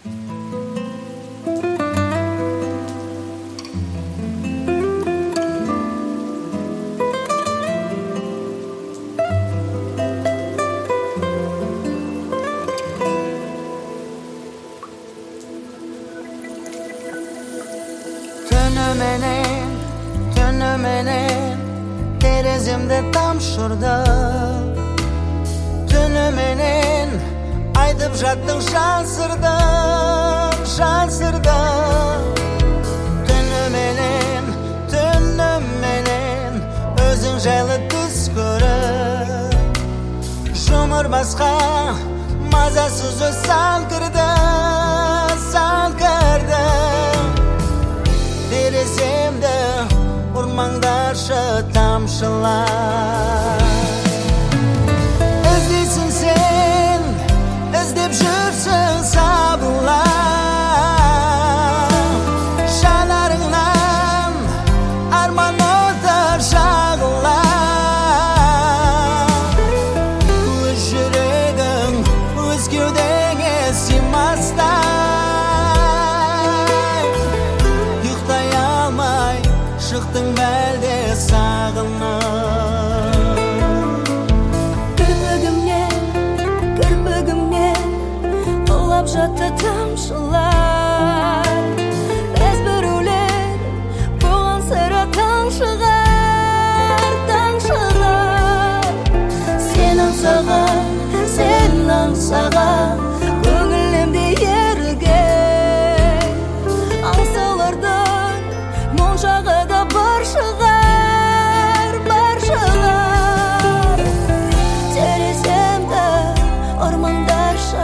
Tünümenen terezimde tam şurada. Tünümenen aytıp jattың жан сырда. Tünümenen özün жайлы түс көріп, жұмыр басқа мазасыз өз сан кірді. Тереземді ұрмаңдаршы тамшылар. Іздейсің сен, іздеп жүрсің сабылар. Жанарыңнан арман оты жағылар. Өз жүрегің өз кеудеңе сыймастай. Шықтың бәлде сағынып. Кірпігімнен құлап жатты тамшылар. Біз біреулер бұған сірә таңшылар. Сен аңсаған көңілімде еріген аңсалардың моншағы бар шығар. Тереземді ормандаршы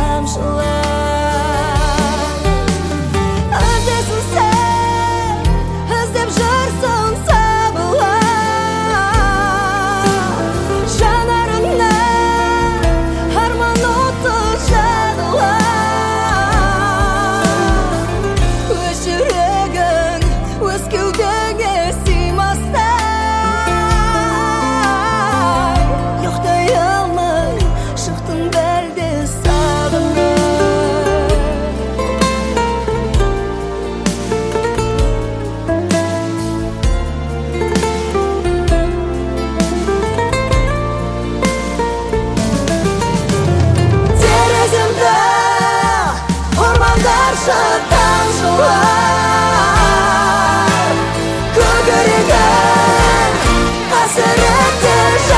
тамшылар. Іздейсің сен, іздеп жүрсің сабылар. Жанарыңнан арман оты жағылар. Өз жүрегің өз кеудеңе сыймастай. Ұйықтай алмай шықтың бәлде сағынып. Тереземді ормандаршы тамшылар. Көкірегім қасіретте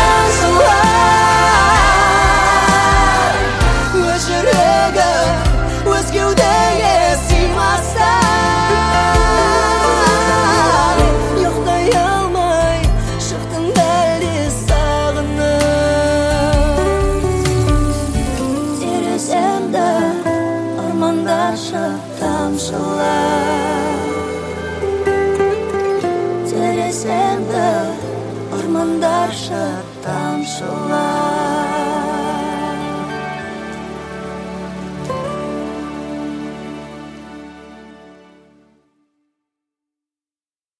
жаншылар. Өз жүрегім өз кеудеңе сыймастай. Ұйықтай алмай шықтың бәлде сағынып. Тереземді ормандаршы тамшылар. Тереземді ормандаршы тамшылар.